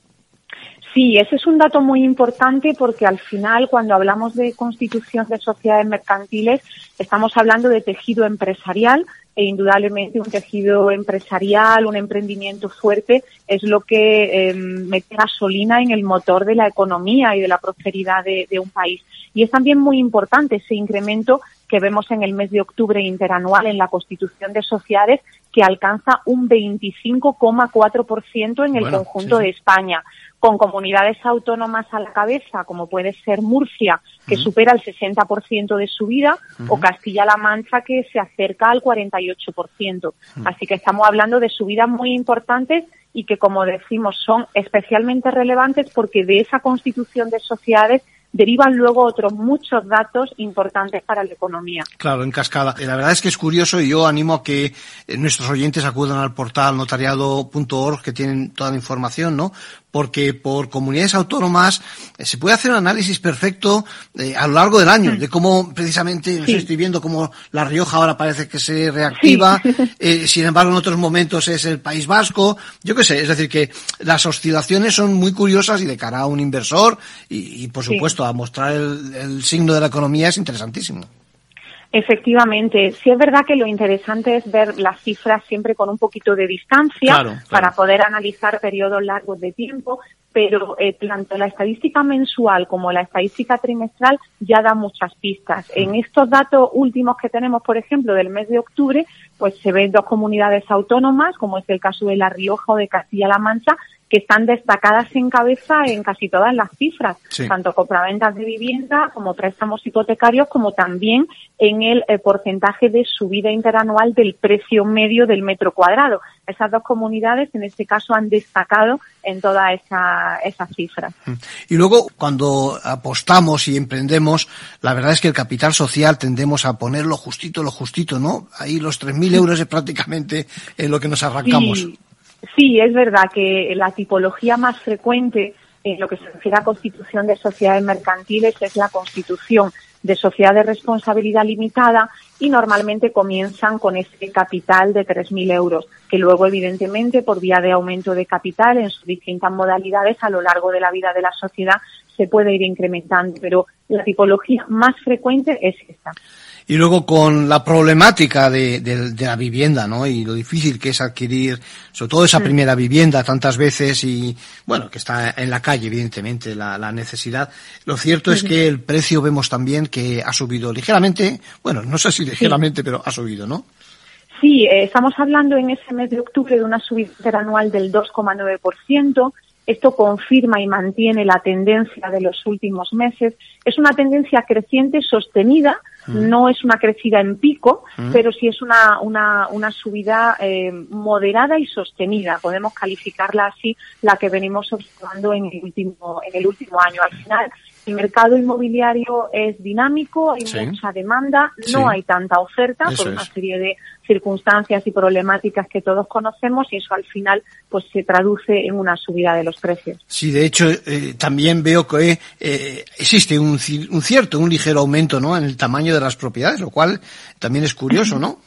Sí, ese es un dato muy importante porque al final, cuando hablamos de constitución de sociedades mercantiles, estamos hablando de tejido empresarial e indudablemente un tejido empresarial, un emprendimiento fuerte, es lo que eh, mete gasolina en el motor de la economía y de la prosperidad de, de un país. Y es también muy importante ese incremento que vemos en el mes de octubre interanual en la constitución de sociedades, que alcanza un veinticinco coma cuatro por ciento en el bueno, conjunto sí, sí. de España, con comunidades autónomas a la cabeza, como puede ser Murcia, que uh-huh. supera el sesenta por ciento de subida, uh-huh. o Castilla-La Mancha, que se acerca al cuarenta y ocho por ciento. Uh-huh. Así que estamos hablando de subidas muy importantes y que, como decimos, son especialmente relevantes porque de esa constitución de sociedades derivan luego otros muchos datos importantes para la economía. Claro, en cascada. La verdad es que es curioso y yo animo a que nuestros oyentes acudan al portal notariado punto org, que tienen toda la información, ¿no? Porque por comunidades autónomas eh, se puede hacer un análisis perfecto eh, a lo largo del año, mm. de cómo precisamente, no sí. sé, estoy viendo cómo La Rioja ahora parece que se reactiva, sí. eh, sin embargo en otros momentos es el País Vasco, yo qué sé, es decir que las oscilaciones son muy curiosas y de cara a un inversor y, y por supuesto sí. a mostrar el, el signo de la economía es interesantísimo. Efectivamente, sí es verdad que lo interesante es ver las cifras siempre con un poquito de distancia claro, claro. para poder analizar periodos largos de tiempo, pero eh, tanto la estadística mensual como la estadística trimestral ya da muchas pistas. Sí. En estos datos últimos que tenemos, por ejemplo, del mes de octubre, pues se ven dos comunidades autónomas, como es el caso de La Rioja o de Castilla-La Mancha, que están destacadas en cabeza en casi todas las cifras, sí. tanto compraventas de vivienda como préstamos hipotecarios, como también en el eh, porcentaje de subida interanual del precio medio del metro cuadrado. Esas dos comunidades, en este caso, han destacado en todas esa, esas cifras. Y luego, cuando apostamos y emprendemos, la verdad es que el capital social tendemos a poner lo justito, lo justito, ¿no? Ahí los tres mil euros es prácticamente en lo que nos arrancamos. Sí. Sí, es verdad que la tipología más frecuente en lo que se refiere a constitución de sociedades mercantiles es la constitución de sociedad de responsabilidad limitada y normalmente comienzan con ese capital de tres mil euros, que luego evidentemente por vía de aumento de capital en sus distintas modalidades a lo largo de la vida de la sociedad se puede ir incrementando, pero la tipología más frecuente es esta. Y luego con la problemática de, de, de la vivienda, ¿no? Y lo difícil que es adquirir, sobre todo esa primera vivienda tantas veces y, bueno, que está en la calle, evidentemente, la, la necesidad. Lo cierto es que el precio vemos también que ha subido ligeramente, bueno, no sé si ligeramente, sí. pero ha subido, ¿no? Sí, eh, estamos hablando en ese mes de octubre de una subida interanual del dos coma nueve por ciento. Esto confirma y mantiene la tendencia de los últimos meses. Es una tendencia creciente sostenida, mm. no es una crecida en pico, mm. pero sí es una una, una subida eh, moderada y sostenida. Podemos calificarla así, la que venimos observando en el último en el último año. Al final, el mercado inmobiliario es dinámico, hay sí. mucha demanda, no sí. hay tanta oferta eso por una es. serie de circunstancias y problemáticas que todos conocemos y eso al final pues se traduce en una subida de los precios. Sí, de hecho eh, también veo que eh, existe un, un cierto, un ligero aumento, ¿no?, en el tamaño de las propiedades, lo cual también es curioso, ¿no?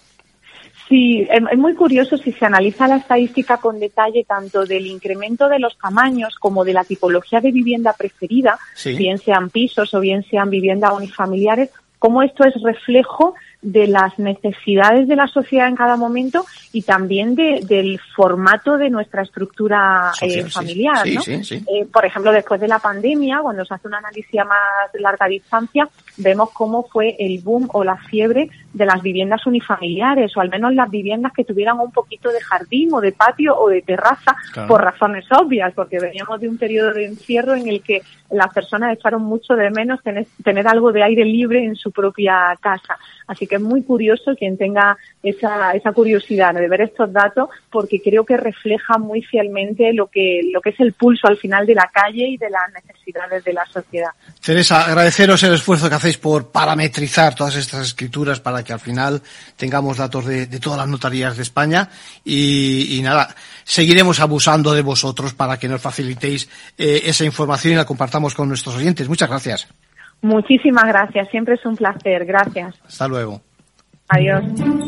Sí, es muy curioso si se analiza la estadística con detalle tanto del incremento de los tamaños como de la tipología de vivienda preferida, sí. bien sean pisos o bien sean viviendas unifamiliares, cómo esto es reflejo de las necesidades de la sociedad en cada momento y también de, del formato de nuestra estructura sí, eh, familiar, sí, ¿no? Sí, sí, sí. Eh, por ejemplo, después de la pandemia, cuando se hace un análisis a más larga distancia, vemos cómo fue el boom o la fiebre de las viviendas unifamiliares, o al menos las viviendas que tuvieran un poquito de jardín o de patio o de terraza, claro. por razones obvias, porque veníamos de un periodo de encierro en el que las personas echaron mucho de menos tener, tener algo de aire libre en su propia casa. Así que que es muy curioso quien tenga esa, esa curiosidad de ver estos datos, porque creo que refleja muy fielmente lo que, lo que es el pulso al final de la calle y de las necesidades de la sociedad. Teresa, agradeceros el esfuerzo que hacéis por parametrizar todas estas escrituras para que al final tengamos datos de, de todas las notarías de España y, y nada, seguiremos abusando de vosotros para que nos facilitéis eh, esa información y la compartamos con nuestros oyentes. Muchas gracias. Muchísimas gracias, siempre es un placer. Gracias. Hasta luego. Adiós.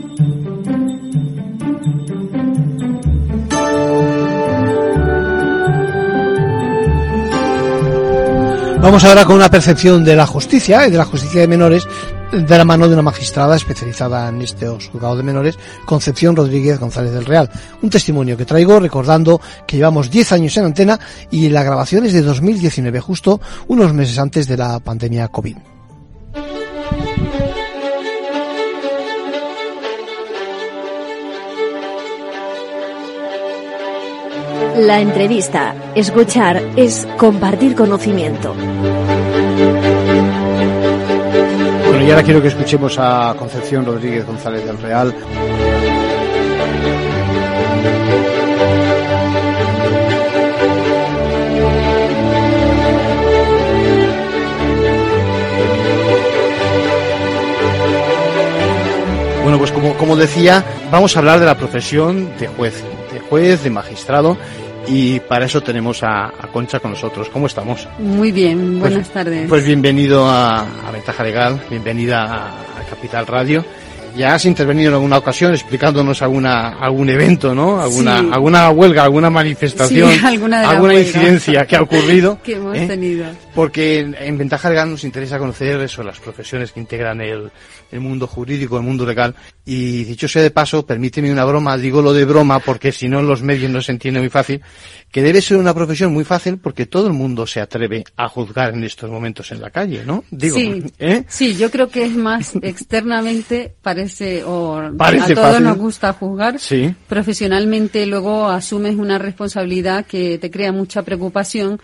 Vamos ahora con una percepción de la justicia y de la justicia de menores de la mano de una magistrada especializada en estos juzgados de menores, Concepción Rodríguez González del Real. Un testimonio que traigo recordando que llevamos diez años en antena y la grabación es de dos mil diecinueve, justo unos meses antes de la pandemia COVID. La entrevista, escuchar, es compartir conocimiento. Bueno, y ahora quiero que escuchemos a Concepción Rodríguez González del Real. Bueno, pues como, como decía, vamos a hablar de la profesión de juez, de juez, de magistrado. Y para eso tenemos a, a Concha con nosotros. ¿Cómo estamos? Muy bien, buenas pues, tardes. Pues bienvenido a, a Ventaja Legal, bienvenida a, a Capital Radio. Ya has intervenido en alguna ocasión explicándonos alguna algún evento, ¿no? Alguna sí. alguna huelga, alguna manifestación, sí, alguna, de alguna incidencia que ha ocurrido. que hemos ¿eh? tenido. Porque en, en Ventaja Legal nos interesa conocer eso, las profesiones que integran el, el mundo jurídico, el mundo legal. Y dicho sea de paso, permíteme una broma, digo lo de broma porque si no en los medios no se entiende muy fácil, que debe ser una profesión muy fácil porque todo el mundo se atreve a juzgar en estos momentos en la calle, ¿no? Digo, sí, ¿eh? sí, yo creo que es más externamente parece o parece a todos fácil. Nos gusta juzgar. Sí. Profesionalmente luego asumes una responsabilidad que te crea mucha preocupación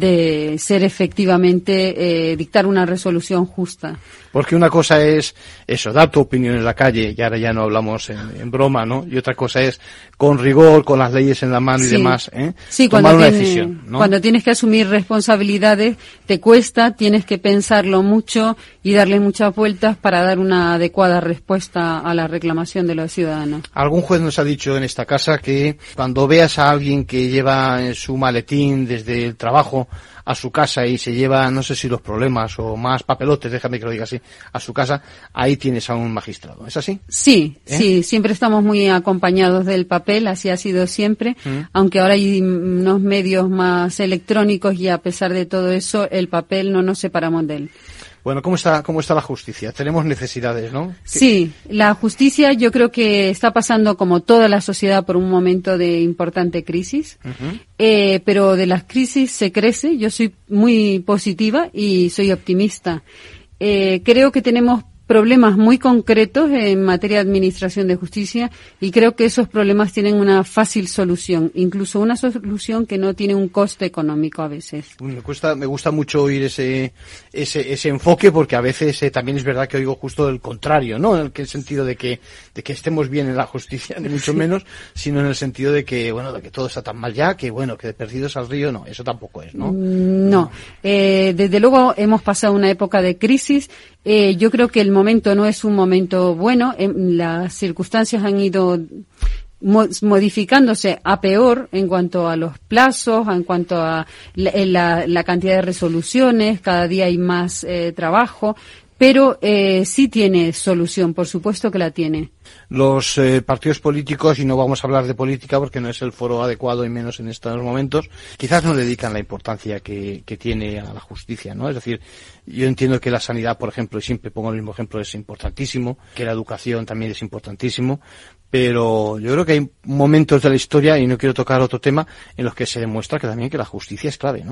de ser efectivamente eh, dictar una resolución justa. Porque una cosa es eso, dar tu opinión en la calle, y ahora ya no hablamos en, en broma, ¿no? Y otra cosa es con rigor, con las leyes en la mano sí. y demás, ¿eh? Sí, tomar cuando una tiene, decisión, ¿no? Cuando tienes que asumir responsabilidades, te cuesta, tienes que pensarlo mucho y darle muchas vueltas para dar una adecuada respuesta a la reclamación de los ciudadanos. Algún juez nos ha dicho en esta casa que cuando veas a alguien que lleva en su maletín desde el trabajo a su casa y se lleva, no sé si los problemas o más papelotes, déjame que lo diga así, a su casa, ahí tienes a un magistrado. ¿Es así? Sí, ¿Eh? sí, siempre estamos muy acompañados del papel, así ha sido siempre, ¿Mm? aunque ahora hay unos medios más electrónicos y a pesar de todo eso, el papel no nos separamos de él. Bueno, ¿cómo está, cómo está la justicia? Tenemos necesidades, ¿no? Sí, la justicia yo creo que está pasando como toda la sociedad por un momento de importante crisis, uh-huh. eh, pero de las crisis se crece, yo soy muy positiva y soy optimista. Eh, creo que tenemos problemas muy concretos en materia de administración de justicia y creo que esos problemas tienen una fácil solución, incluso una solución que no tiene un coste económico a veces. Me gusta, me gusta mucho oír ese, ese, ese enfoque porque a veces eh, también es verdad que oigo justo el contrario, ¿no? En el sentido de que, de que estemos bien en la justicia, ni mucho menos, sino en el sentido de que, bueno, de que todo está tan mal ya, que bueno, que de perdidos al río, no, eso tampoco es, ¿no? No, eh, desde luego hemos pasado una época de crisis. Eh, yo creo que el momento no es un momento bueno. Eh, las circunstancias han ido mo- modificándose a peor en cuanto a los plazos, en cuanto a la, la, la cantidad de resoluciones. Cada día hay más eh, trabajo, pero eh, sí tiene solución, por supuesto que la tiene. Los eh, partidos políticos, y no vamos a hablar de política porque no es el foro adecuado y menos en estos momentos, quizás no dedican la importancia que, que tiene a la justicia, ¿no? Es decir, yo entiendo que la sanidad, por ejemplo, y siempre pongo el mismo ejemplo, es importantísimo, que la educación también es importantísimo, pero yo creo que hay momentos de la historia, y no quiero tocar otro tema, en los que se demuestra que también que la justicia es clave, ¿no?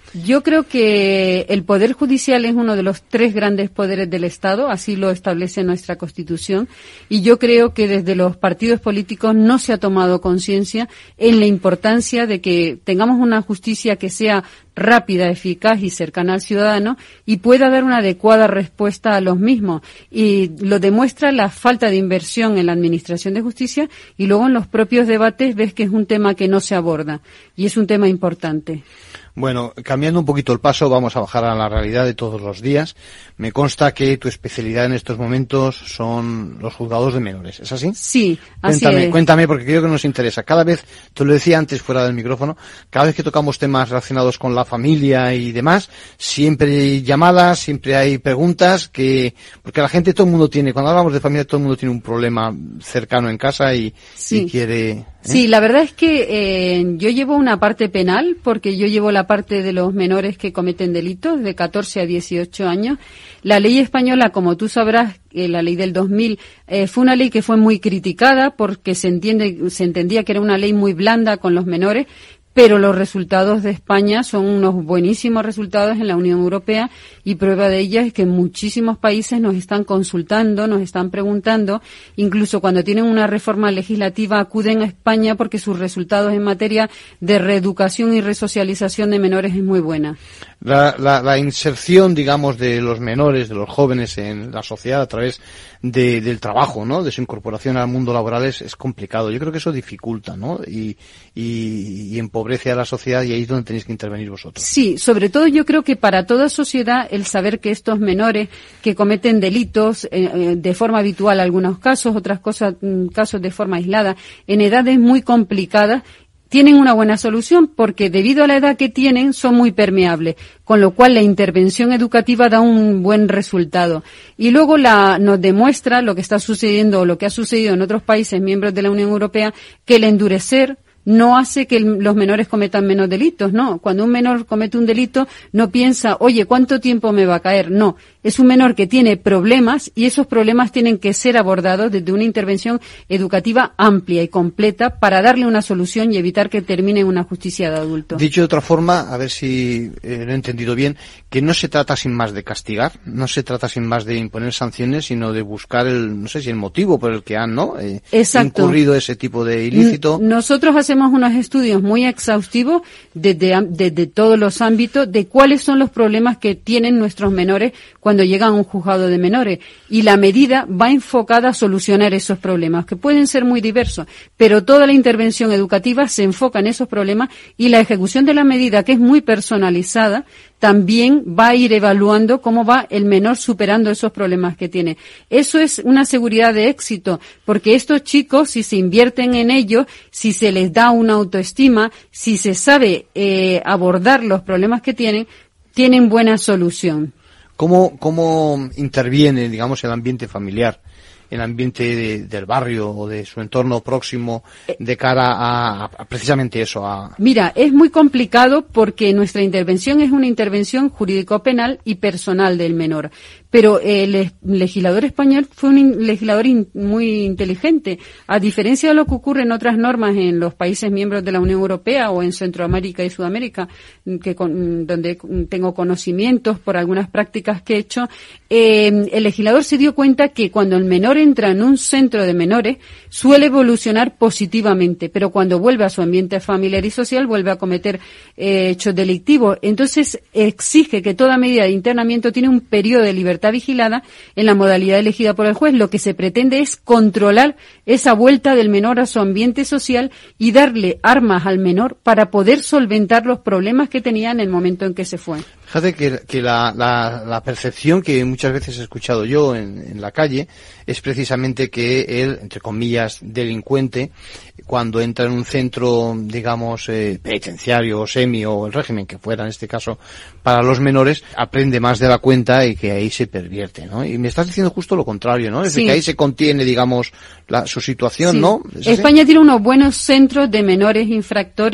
Yo creo que el Poder Judicial es uno de los tres grandes poderes del Estado, así lo establece nuestra Constitución, y yo creo que desde los partidos políticos no se ha tomado conciencia en la importancia de que tengamos una justicia que sea rápida, eficaz y cercana al ciudadano y pueda dar una adecuada respuesta a los mismos. Y lo demuestra la falta de inversión en la Administración de Justicia, y luego en los propios debates ves que es un tema que no se aborda, y es un tema importante. Bueno, cambiando un poquito el paso, vamos a bajar a la realidad de todos los días. Me consta que tu especialidad en estos momentos son los juzgados de menores, ¿es así? Sí, así Cuéntame, es. cuéntame, porque creo que nos interesa. Cada vez, te lo decía antes fuera del micrófono, cada vez que tocamos temas relacionados con la familia y demás, siempre hay llamadas, siempre hay preguntas, que porque la gente, todo el mundo tiene, cuando hablamos de familia, todo el mundo tiene un problema cercano en casa y, Sí. y quiere... ¿eh? Sí, la verdad es que eh, yo llevo una parte penal, porque yo llevo la parte de los menores que cometen delitos de catorce a dieciocho años. La ley española, como tú sabrás, eh, la ley del dos mil, eh, fue una ley que fue muy criticada porque se entiende, se entendía que era una ley muy blanda con los menores, pero los resultados de España son unos buenísimos resultados en la Unión Europea, y prueba de ello es que muchísimos países nos están consultando, nos están preguntando, incluso cuando tienen una reforma legislativa acuden a España porque sus resultados en materia de reeducación y resocialización de menores es muy buena. La, la, la inserción, digamos, de los menores, de los jóvenes en la sociedad a través de, del trabajo, ¿no? De su incorporación al mundo laboral es, es complicado. Yo creo que eso dificulta, ¿no? Y, y, y empobrece a la sociedad, y ahí es donde tenéis que intervenir vosotros. Sí, sobre todo yo creo que para toda sociedad el saber que estos menores que cometen delitos eh, de forma habitual, algunos casos, otras cosas, casos de forma aislada, en edades muy complicadas, tienen una buena solución, porque debido a la edad que tienen son muy permeables, con lo cual la intervención educativa da un buen resultado. Y luego la, nos demuestra lo que está sucediendo o lo que ha sucedido en otros países miembros de la Unión Europea, que el endurecer no hace que el, los menores cometan menos delitos, no. Cuando un menor comete un delito, no piensa, oye, ¿cuánto tiempo me va a caer? No. Es un menor que tiene problemas, y esos problemas tienen que ser abordados desde una intervención educativa amplia y completa para darle una solución y evitar que termine en una justicia de adultos. Dicho de otra forma, a ver si eh, lo he entendido bien, que no se trata sin más de castigar, no se trata sin más de imponer sanciones, sino de buscar el, no sé si el motivo por el que han, ¿no? Eh, Exacto. incurrido ese tipo de ilícito. N- nosotros hacemos unos estudios muy exhaustivos desde, desde todos los ámbitos de cuáles son los problemas que tienen nuestros menores cuando llegan a un juzgado de menores, y la medida va enfocada a solucionar esos problemas, que pueden ser muy diversos, pero toda la intervención educativa se enfoca en esos problemas, y la ejecución de la medida, que es muy personalizada, también va a ir evaluando cómo va el menor superando esos problemas que tiene. Eso es una seguridad de éxito, porque estos chicos, si se invierten en ellos, si se les da una autoestima, si se sabe eh, abordar los problemas que tienen, tienen buena solución. ¿Cómo, cómo interviene, digamos, el ambiente familiar, el ambiente de, del barrio o de su entorno próximo de cara a, a precisamente eso? A... Mira, es muy complicado porque nuestra intervención es una intervención jurídico-penal y personal del menor. Pero el legislador español fue un legislador in, muy inteligente. A diferencia de lo que ocurre en otras normas en los países miembros de la Unión Europea o en Centroamérica y Sudamérica, que con, donde tengo conocimientos por algunas prácticas que he hecho, eh, el legislador se dio cuenta que cuando el menor entra en un centro de menores suele evolucionar positivamente, pero cuando vuelve a su ambiente familiar y social vuelve a cometer eh, hechos delictivos. Entonces exige que toda medida de internamiento tiene un periodo de libertad vigilada en la modalidad elegida por el juez. Lo que se pretende es controlar esa vuelta del menor a su ambiente social y darle armas al menor para poder solventar los problemas que tenía en el momento en que se fue. Fíjate que, que la, la, la percepción que muchas veces he escuchado yo en, en la calle es precisamente que el, entre comillas, delincuente, cuando entra en un centro, digamos, eh, penitenciario o semi o el régimen que fuera en este caso para los menores, aprende más de la cuenta y que ahí se pervierte, ¿no? Y me estás diciendo justo lo contrario, ¿no? Es Sí. de que ahí se contiene, digamos, la, su situación, Sí. ¿no? ¿Es así? España tiene unos buenos centros de menores infractores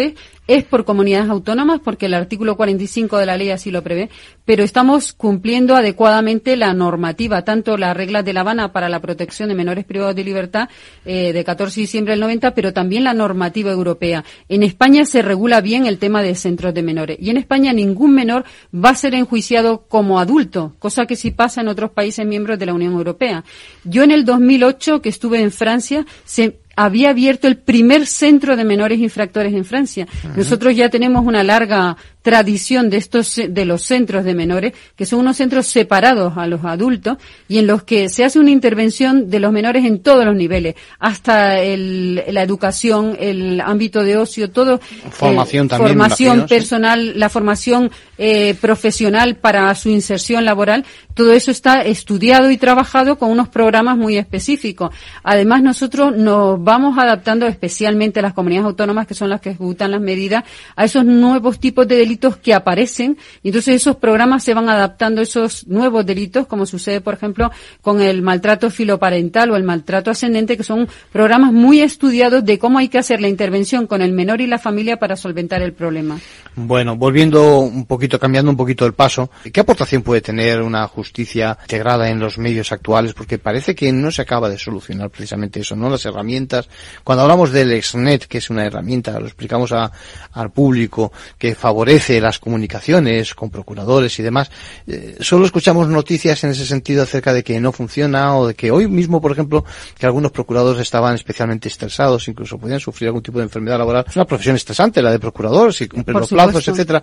es por comunidades autónomas, porque el artículo cuarenta y cinco de la ley así lo prevé, pero estamos cumpliendo adecuadamente la normativa, tanto las reglas de La Habana para la protección de menores privados de libertad eh, de catorce de diciembre del noventa, pero también la normativa europea. En España se regula bien el tema de centros de menores, y en España ningún menor va a ser enjuiciado como adulto, cosa que sí pasa en otros países miembros de la Unión Europea. Yo en el dos mil ocho, que estuve en Francia, se había abierto el primer centro de menores infractores en Francia. Uh-huh. Nosotros ya tenemos una larga tradición de estos de los centros de menores, que son unos centros separados a los adultos y en los que se hace una intervención de los menores en todos los niveles, hasta el, la educación, el ámbito de ocio, todo. Formación eh, también. Formación imagino, personal, ¿sí? La formación eh, profesional para su inserción laboral, todo eso está estudiado y trabajado con unos programas muy específicos. Además, nosotros nos vamos adaptando especialmente a las comunidades autónomas, que son las que ejecutan las medidas, a esos nuevos tipos de delitos que aparecen, y entonces esos programas se van adaptando a esos nuevos delitos, como sucede, por ejemplo, con el maltrato filoparental o el maltrato ascendente, que son programas muy estudiados de cómo hay que hacer la intervención con el menor y la familia para solventar el problema. Bueno, volviendo un poquito, cambiando un poquito el paso, ¿qué aportación puede tener una justicia integrada en los medios actuales? Porque parece que no se acaba de solucionar precisamente eso, ¿no? Las herramientas. Cuando hablamos del Exnet, que es una herramienta, lo explicamos a, al público, que favorece las comunicaciones con procuradores y demás, eh, solo escuchamos noticias en ese sentido acerca de que no funciona, o de que hoy mismo, por ejemplo, que algunos procuradores estaban especialmente estresados, incluso podían sufrir algún tipo de enfermedad laboral. Es una profesión estresante la de procurador, si cumplen los plazos, etcétera.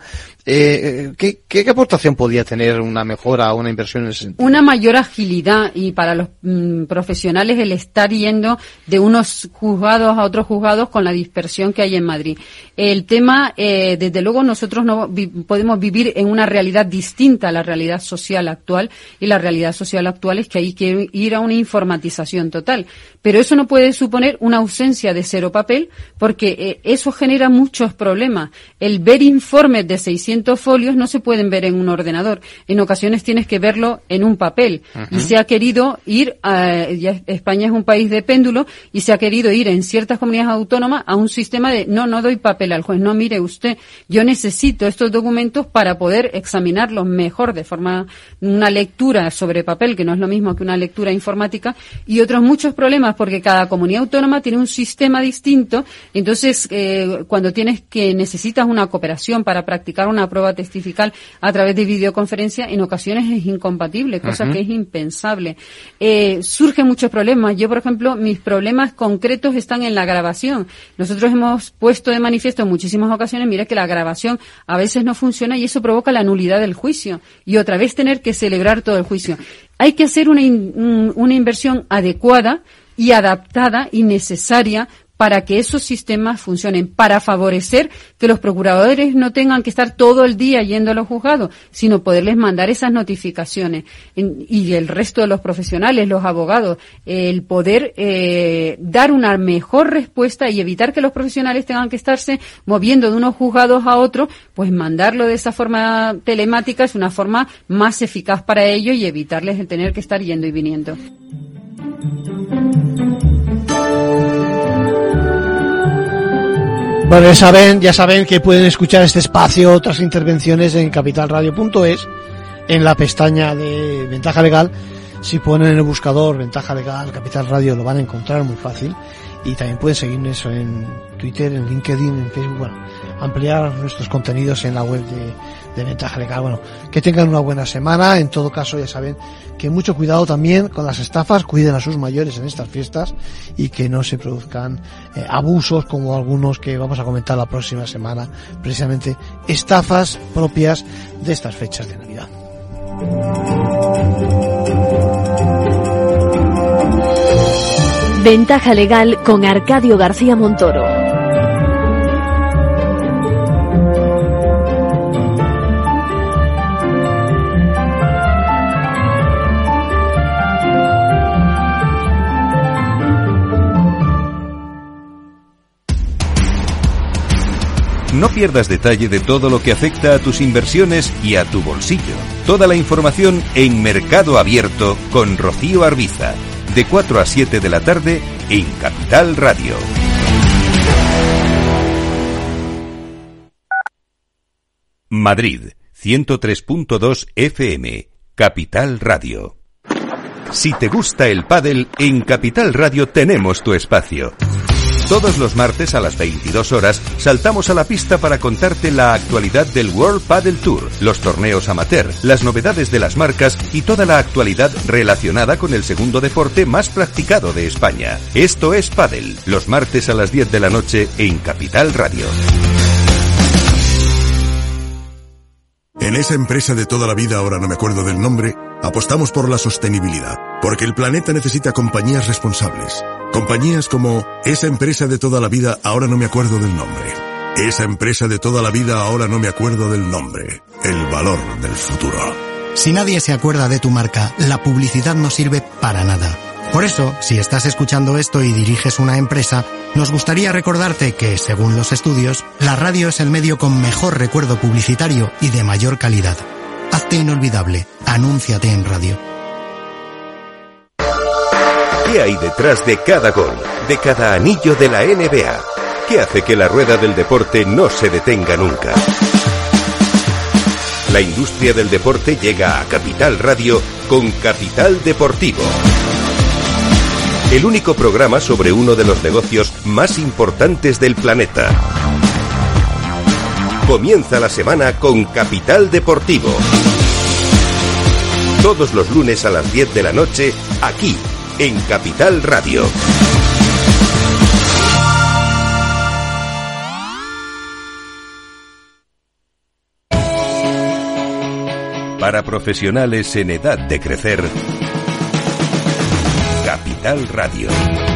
Eh, ¿qué, qué, ¿Qué aportación podría tener una mejora o una inversión en ese sentido? Una mayor agilidad, y para los mm, profesionales el estar yendo de unos juzgados a otros juzgados con la dispersión que hay en Madrid. El tema, eh, desde luego, nosotros no vi- podemos vivir en una realidad distinta a la realidad social actual, y la realidad social actual es que hay que ir a una informatización total. Pero eso no puede suponer una ausencia de cero papel, porque eh, eso genera muchos problemas. El ver informes de seiscientos folios no se pueden ver en un ordenador. En ocasiones tienes que verlo en un papel. Uh-huh. Y se ha querido ir a, ya España es un país de péndulo, y se ha querido ir en ciertas comunidades autónomas a un sistema de no, no doy papel al juez. No, mire usted, yo necesito estos documentos para poder examinarlos mejor de forma, una lectura sobre papel, que no es lo mismo que una lectura informática, y otros muchos problemas, porque cada comunidad autónoma tiene un sistema distinto. Entonces, eh, cuando tienes que necesitas una cooperación para practicar una prueba testifical a través de videoconferencia, en ocasiones es incompatible, cosa uh-huh. que es impensable. Eh, surgen muchos problemas. Yo, por ejemplo, mis problemas concretos están en la grabación. Nosotros hemos puesto de manifiesto en muchísimas ocasiones, mira, que la grabación a veces no funciona, y eso provoca la nulidad del juicio, y otra vez tener que celebrar todo el juicio. Hay que hacer una, in, una inversión adecuada y adaptada y necesaria para que esos sistemas funcionen, para favorecer que los procuradores no tengan que estar todo el día yendo a los juzgados, sino poderles mandar esas notificaciones. En, y el resto de los profesionales, los abogados, eh, el poder eh, dar una mejor respuesta y evitar que los profesionales tengan que estarse moviendo de unos juzgados a otros, pues mandarlo de esa forma telemática es una forma más eficaz para ellos y evitarles el tener que estar yendo y viniendo. Bueno, ya saben, ya saben que pueden escuchar este espacio, otras intervenciones en capital radio punto es, en la pestaña de Ventaja Legal. Si ponen en el buscador Ventaja Legal, Capital Radio, lo van a encontrar muy fácil. Y también pueden seguirnos en Twitter, en LinkedIn, en Facebook. Bueno, ampliar nuestros contenidos en la web de, de Ventaja Legal. Bueno, que tengan una buena semana. En todo caso, ya saben que mucho cuidado también con las estafas. Cuiden a sus mayores en estas fiestas y que no se produzcan eh, abusos como algunos que vamos a comentar la próxima semana. Precisamente estafas propias de estas fechas de Navidad. Ventaja Legal con Arcadio García Montoro. No pierdas detalle de todo lo que afecta a tus inversiones y a tu bolsillo. Toda la información en Mercado Abierto con Rocío Arbiza, de cuatro a siete de la tarde en Capital Radio. Madrid, ciento tres punto dos F M, Capital Radio. Si te gusta el pádel, en Capital Radio tenemos tu espacio. Todos los martes a las veintidós horas saltamos a la pista para contarte la actualidad del World Padel Tour, los torneos amateur, las novedades de las marcas y toda la actualidad relacionada con el segundo deporte más practicado de España. Esto es Padel, los martes a las diez de la noche en Capital Radio. En esa empresa de toda la vida, ahora no me acuerdo del nombre, apostamos por la sostenibilidad, porque el planeta necesita compañías responsables. Compañías como esa empresa de toda la vida, ahora no me acuerdo del nombre. Esa empresa de toda la vida, ahora no me acuerdo del nombre. El valor del futuro. Si nadie se acuerda de tu marca, la publicidad no sirve para nada. Por eso, si estás escuchando esto y diriges una empresa, nos gustaría recordarte que, según los estudios, la radio es el medio con mejor recuerdo publicitario y de mayor calidad. Hazte inolvidable. Anúnciate en radio. ¿Qué hay detrás de cada gol, de cada anillo de la N B A? ¿Qué hace que la rueda del deporte no se detenga nunca? La industria del deporte llega a Capital Radio con Capital Deportivo. El único programa sobre uno de los negocios más importantes del planeta. Comienza la semana con Capital Deportivo. Todos los lunes a las diez de la noche, aquí, en Capital Radio. Para profesionales en edad de crecer, Capital Radio.